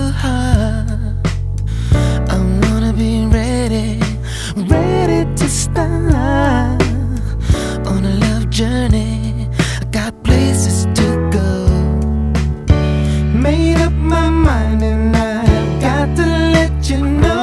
the heart. I wanna be ready, ready to start on a love journey. I got places to go. Made up my mind and I've got to let you know.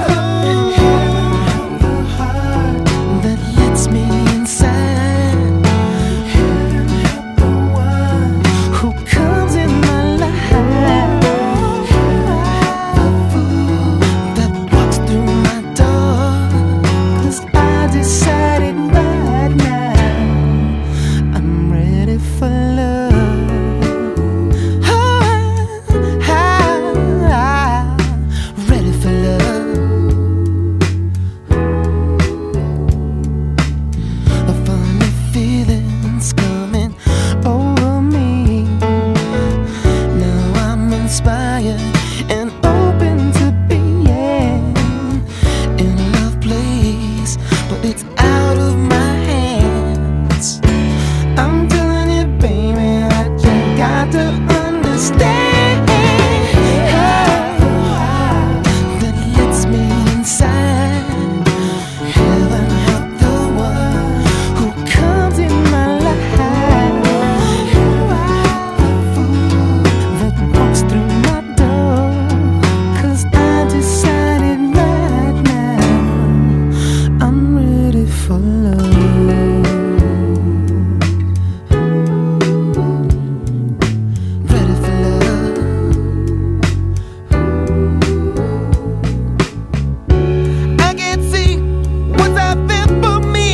The heart that lets me inside. The one who comes in my life. The fool that walks through my door. 'Cause I decided right now I'm ready for love. Ready for love. A funny feeling's coming over me. Now I'm inspired and open to being in a love place, but it's out of my hands. I'm telling you, baby, I just got to understand. That lets me inside. Heaven help the one who comes in my life. The fool that walks through my door. 'Cause I decided right now I'm ready for love. Ready for love. I can't see what's out there for me,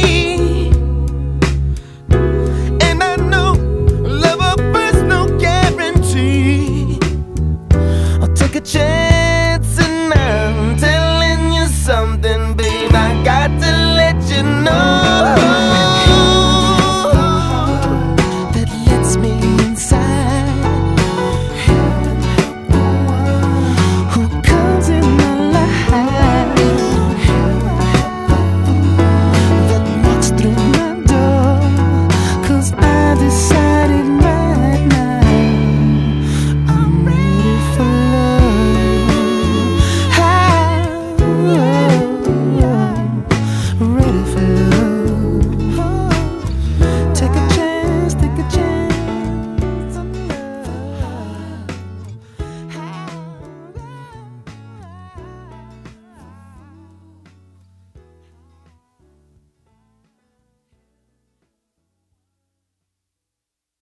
and I know love at first, no guarantee. I'll take a chance and I'm telling you something, babe. I got to let you know.